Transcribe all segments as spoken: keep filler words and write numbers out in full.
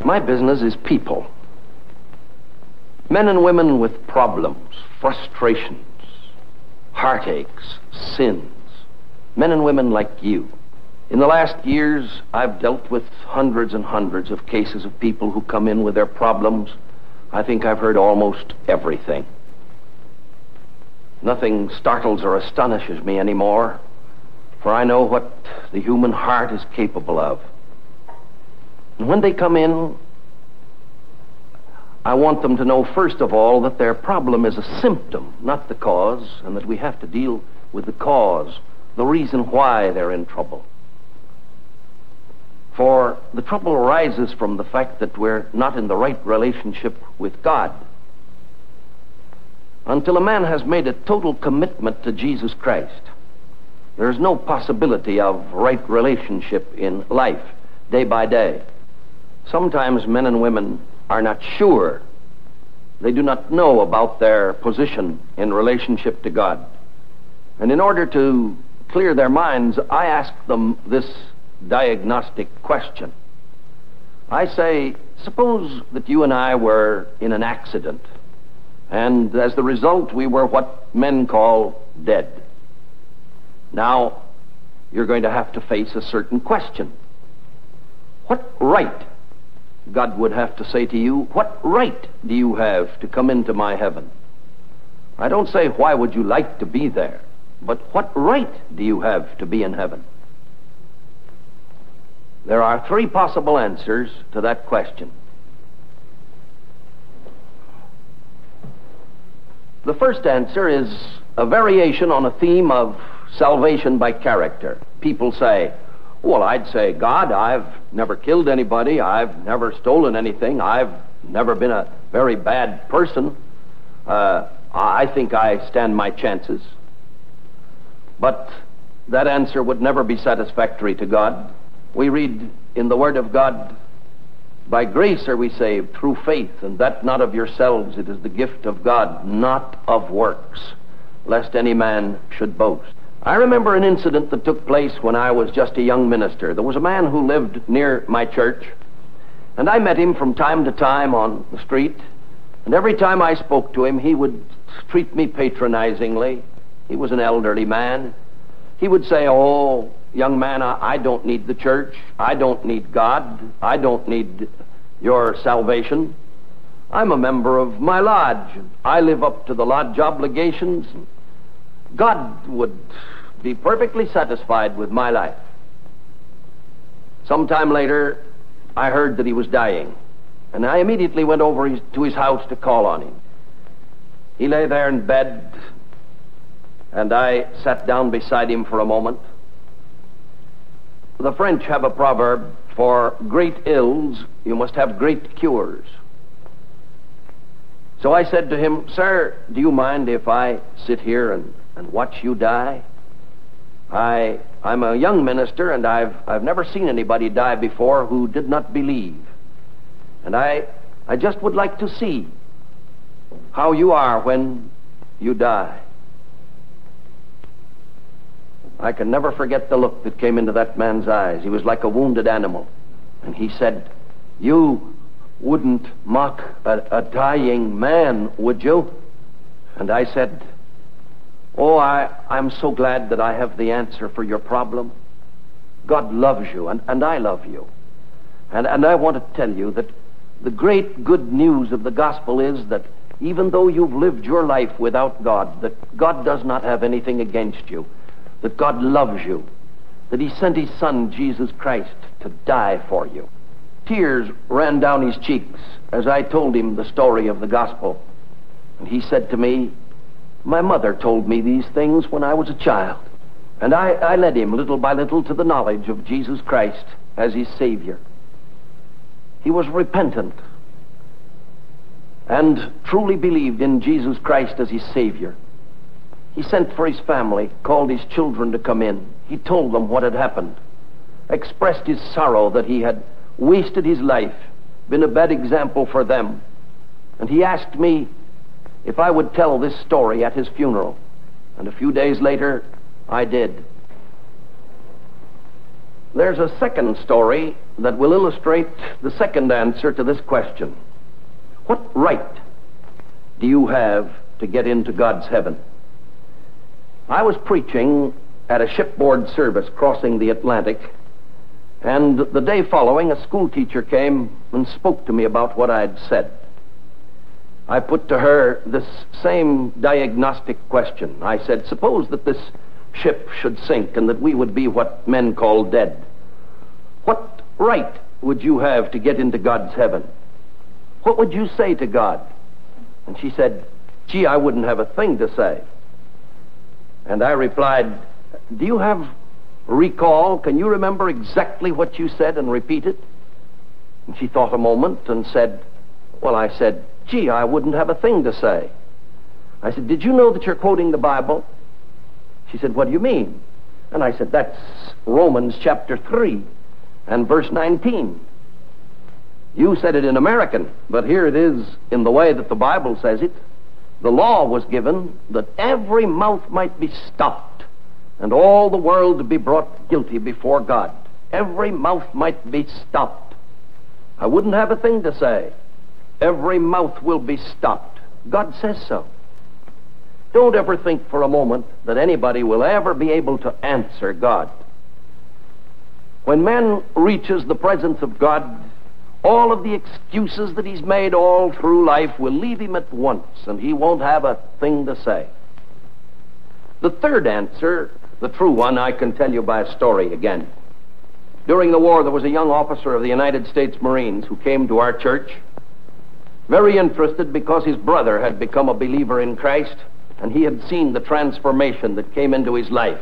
My business is people. Men and women with problems, frustrations, heartaches, sins. Men and women like you. In the last years, I've dealt with hundreds and hundreds of cases of people who come in with their problems. I think I've heard almost everything. Nothing startles or astonishes me anymore, for I know what the human heart is capable of. And when they come in, I want them to know, first of all, that their problem is a symptom, not the cause, and that we have to deal with the cause, the reason why they're in trouble. For the trouble arises from the fact that we're not in the right relationship with God. Until a man has made a total commitment to Jesus Christ, there's no possibility of right relationship in life, day by day. Sometimes men and women are not sure. They do not know about their position in relationship to God. And in order to clear their minds, I ask them this diagnostic question. I say, suppose that you and I were in an accident, and as the result we were what men call dead. Now, you're going to have to face a certain question. What right, God would have to say to you, what right do you have to come into my heaven? I don't say, why would you like to be there? But what right do you have to be in heaven? There are three possible answers to that question. The first answer is a variation on a theme of salvation by character. People say, well, I'd say, God, I've never killed anybody, I've never stolen anything, I've never been a very bad person. Uh, I think I stand my chances. But that answer would never be satisfactory to God. We read in the Word of God, by grace are we saved through faith, and that not of yourselves, it is the gift of God, not of works, lest any man should boast. I remember an incident that took place when I was just a young minister. There was a man who lived near my church, and I met him from time to time on the street, and every time I spoke to him, he would treat me patronizingly. He was an elderly man. He would say, oh, young man, I, I don't need the church. I don't need God. I don't need your salvation. I'm a member of my lodge. I live up to the lodge obligations. God would be perfectly satisfied with my life. Sometime later, I heard that he was dying, and I immediately went over his, to his house to call on him. He lay there in bed, and I sat down beside him for a moment. The French have a proverb, for great ills you must have great cures. So I said to him, sir, do you mind if I sit here and, and watch you die? I, I'm a young minister, and I've, I've never seen anybody die before who did not believe. And I, I just would like to see how you are when you die. I can never forget the look that came into that man's eyes. He was like a wounded animal. And he said, you wouldn't mock a, a dying man, would you? And I said, oh, I, I'm so glad that I have the answer for your problem. God loves you, and, and I love you. And, and I want to tell you that the great good news of the gospel is that even though you've lived your life without God, that God does not have anything against you, that God loves you, that he sent his son, Jesus Christ, to die for you. Tears ran down his cheeks as I told him the story of the gospel. And he said to me, my mother told me these things when I was a child, and I, I led him little by little to the knowledge of Jesus Christ as his Savior. He was repentant and truly believed in Jesus Christ as his Savior. He sent for his family, called his children to come in. He told them what had happened, expressed his sorrow that he had wasted his life, been a bad example for them. And he asked me if I would tell this story at his funeral. And a few days later, I did. There's a second story that will illustrate the second answer to this question. What right do you have to get into God's heaven? I was preaching at a shipboard service crossing the Atlantic, and the day following, a school teacher came and spoke to me about what I'd said. I put to her this same diagnostic question. I said, suppose that this ship should sink and that we would be what men call dead. What right would you have to get into God's heaven? What would you say to God? And she said, gee, I wouldn't have a thing to say. And I replied, do you have recall? Can you remember exactly what you said and repeat it? And she thought a moment and said, well, I said, gee, I wouldn't have a thing to say. I said, did you know that you're quoting the Bible? She said, what do you mean? And I said, that's Romans chapter three and verse nineteen. You said it in American, but here it is in the way that the Bible says it. The law was given that every mouth might be stopped and all the world to be brought guilty before God. Every mouth might be stopped. I wouldn't have a thing to say. Every mouth will be stopped. God says so. Don't ever think for a moment that anybody will ever be able to answer God. When man reaches the presence of God, all of the excuses that he's made all through life will leave him at once, and he won't have a thing to say. The third answer, the true one, I can tell you by a story again. During the war, there was a young officer of the United States Marines who came to our church, very interested because his brother had become a believer in Christ, and he had seen the transformation that came into his life.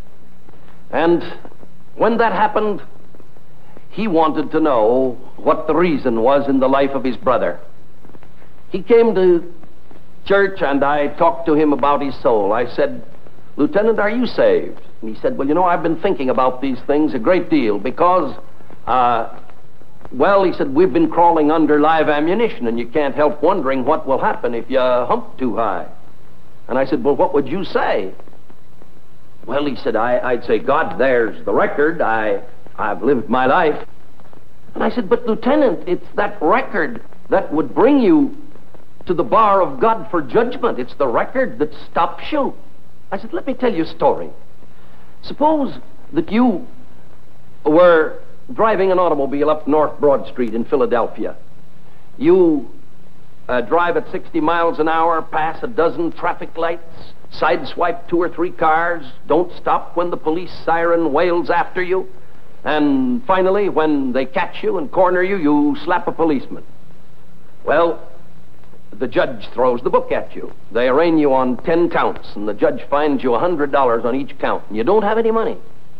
And when that happened, he wanted to know what the reason was in the life of his brother. He came to church, and I talked to him about his soul. I said, Lieutenant, are you saved? And he said, well, you know, I've been thinking about these things a great deal because, uh, well, he said, we've been crawling under live ammunition, and you can't help wondering what will happen if you hump too high. And I said, well, what would you say? Well, he said, I, I'd say, God, there's the record. I, I've lived my life. And I said, but Lieutenant, it's that record that would bring you to the bar of God for judgment. It's the record that stops you. I said, let me tell you a story. Suppose that you were driving an automobile up North Broad Street in Philadelphia. You uh, drive at sixty miles an hour, pass a dozen traffic lights, sideswipe two or three cars, don't stop when the police siren wails after you, and finally, when they catch you and corner you, you slap a policeman. Well, the judge throws the book at you. They arraign you on ten counts, and the judge fines you one hundred dollars on each count, and you don't have any money.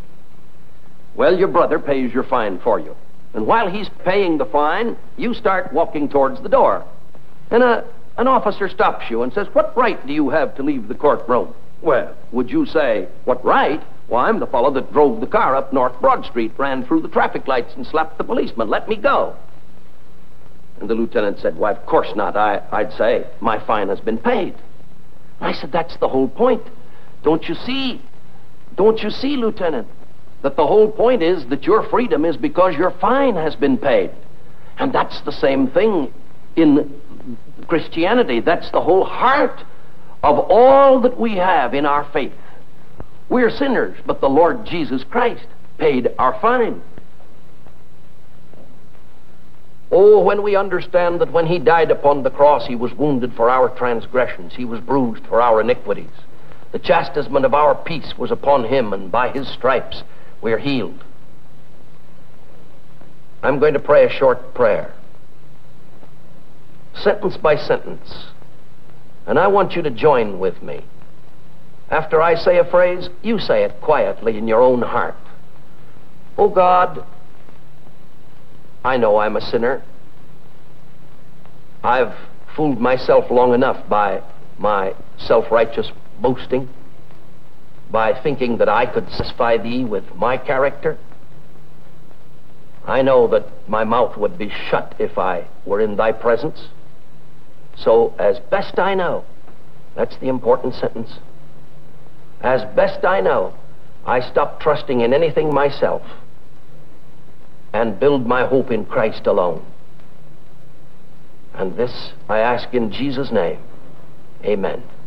Well, your brother pays your fine for you. And while he's paying the fine, you start walking towards the door. And a, an officer stops you and says, what right do you have to leave the courtroom? Well, would you say, what right? Well, I'm the fellow that drove the car up North Broad Street, ran through the traffic lights, and slapped the policeman. Let me go. And the lieutenant said, why, of course not. I, I'd say, my fine has been paid. I said, that's the whole point. Don't you see? Don't you see, Lieutenant, that the whole point is that your freedom is because your fine has been paid. And that's the same thing in Christianity. That's the whole heart of all that we have in our faith. We're sinners, but the Lord Jesus Christ paid our fine. Oh, when we understand that when he died upon the cross, he was wounded for our transgressions, he was bruised for our iniquities. The chastisement of our peace was upon him, and by his stripes we are healed. I'm going to pray a short prayer, sentence by sentence, and I want you to join with me. After I say a phrase, you say it quietly in your own heart. Oh God, I know I'm a sinner. I've fooled myself long enough by my self-righteous boasting, by thinking that I could satisfy thee with my character. I know that my mouth would be shut if I were in thy presence. So, as best I know, that's the important sentence. As best I know, I stopped trusting in anything myself, and build my hope in Christ alone. And this I ask in Jesus' name. Amen.